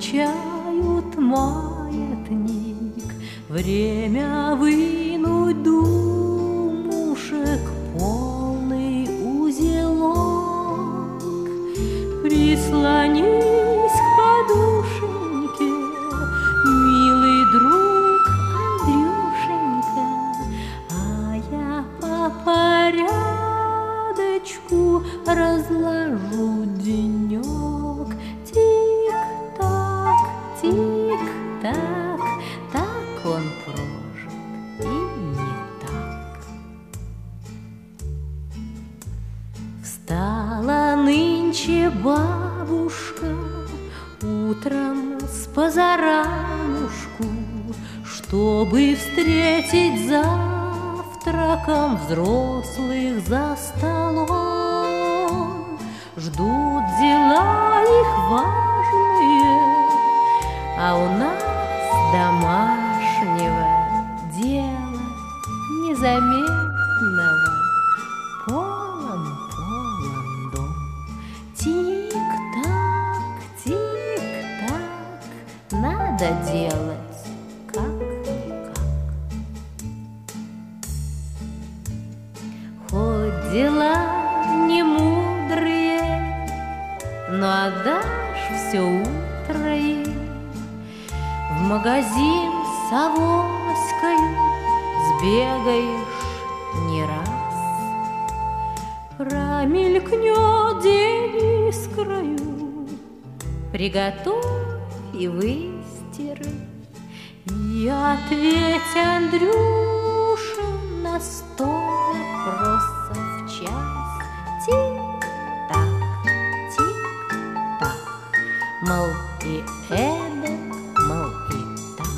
включают маятник. Время вынуть думушек полный узелок. Прислонись к подушеньке, милый друг Андрюшенька, а я по порядочку разложу денек. Тик-так, тик-так, так он прожит и не так. Встала нынче бабушка утром с позаранушку, чтобы встретить завтраком взрослых за столом. Ждут дела их важные, а у нас домашнего дела незаметного полон дом. Тик-так, тик-так, надо делать как-никак. Хоть дела не мудрые, но отдашь все утро им. В магазин с авоською сбегаешь не раз. Промелькнет день искрою, приготовь и выстирай. И ответь, Андрюша, на стол просто в час. Тик-так, тик-так, мол, и эдак, мол, и так.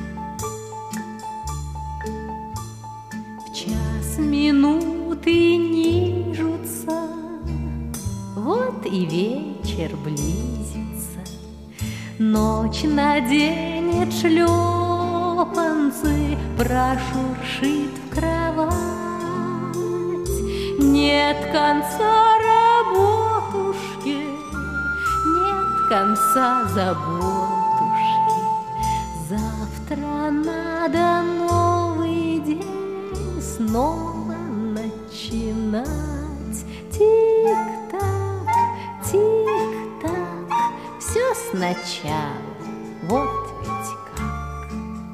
В час минуты нижутся, вот и вечер близится. Ночь наденет шлепанцы, прошуршит в кровать. Нет конца работушки, нет конца заботушки. Завтра надо новый день снова начинать. Тик-так, тик-так, все сначала, вот ведь как.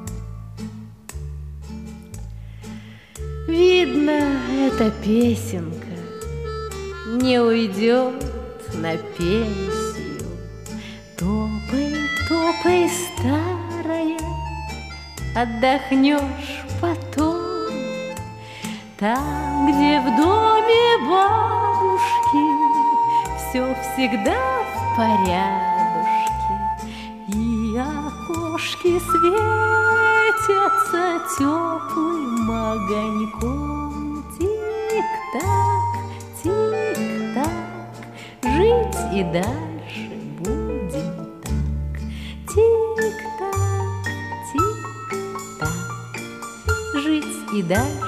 Видно, эта песенка не уйдет на пенсию. Топай, топай, старая, отдохнешь потом. Там, где в доме бабушки все всегда в порядке, и окошки светятся теплым огоньком. Тик-так, тик-так, жить и дальше будем так. Тик-так, тик-так, жить и дальше